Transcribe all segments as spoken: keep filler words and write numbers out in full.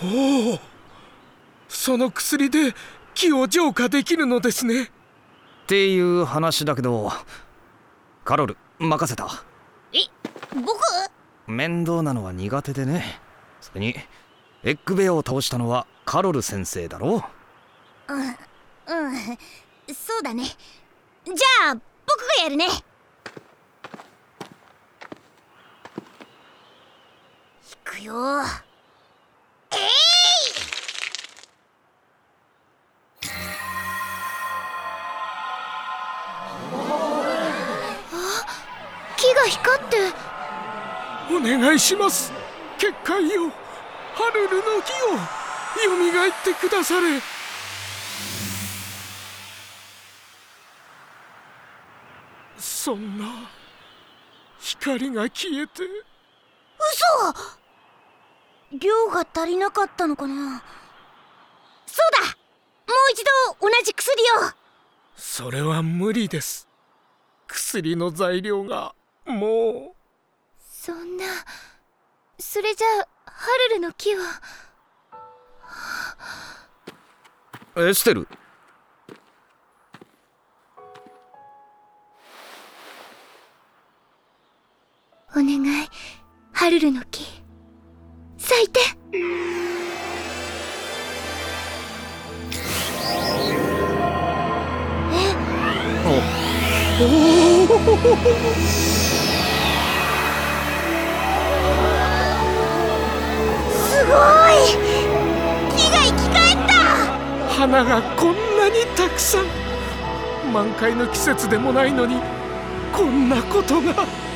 おお、その薬で気を浄化できるのですね。 っていう話だけど、カロル任せた。 え、僕？ 面倒なのは苦手でね。それにエッグベアを倒したのはカロル先生だろ。 うん、うん、そうだね。じゃあ僕がやるね。行くよ。えい、木が光って。 お願いします。結界よ、ハルルの木をよみがえってくだされ。そんな、光が消えて。 嘘！量が足りなかったのかな。そうだ、もう一度同じ薬を。 それは無理です。薬の材料がもう。 そんな、それじゃあハルルの木は。 エステル、 お願い、ハルルの木咲いて。え、 おすごい！木が生き返った！ 花がこんなにたくさん。満開の季節でもないのにこんなことが。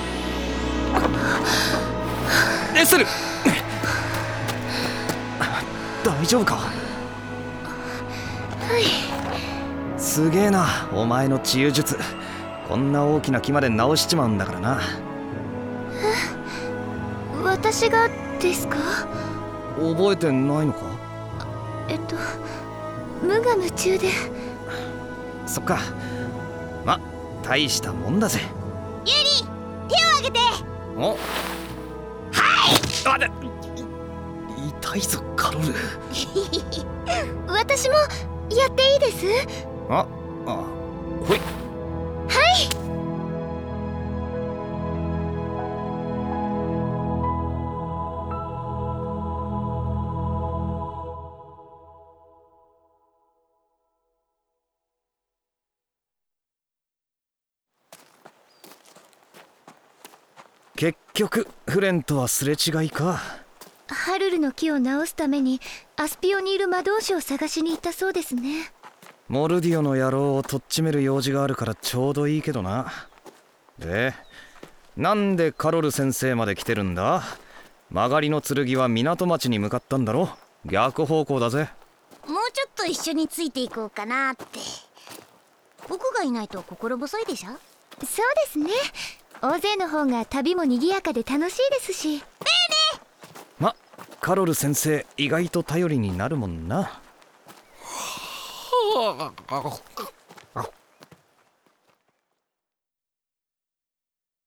エステル大丈夫か。 はい。 すげえな、お前の治癒術。こんな大きな木まで治しちまうんだからな。 え、私がですか？ 覚えてないのか。 えっと無我夢中で。 そっか、ま、大したもんだぜ。 ユリ、手を挙げて。 お、 はい。 あで痛いぞカロル。 私もやっていいです？ あ、あ、ほい。 はい。 結局フレンとはすれ違いか。 ハルルの木を直すためにアスピオにいる魔導士を探しに行ったそうですね。 モルディオの野郎をとっちめる用事があるからちょうどいいけどな。で、なんでカロル先生まで来てるんだ。曲がりの剣は港町に向かったんだろ。逆方向だぜ。 もうちょっと一緒についていこうかなって。僕がいないと心細いでしょ。そうですね。大勢の方が旅も賑やかで楽しいですし。ねえねえ。 ま、カロル先生意外と頼りになるもんな。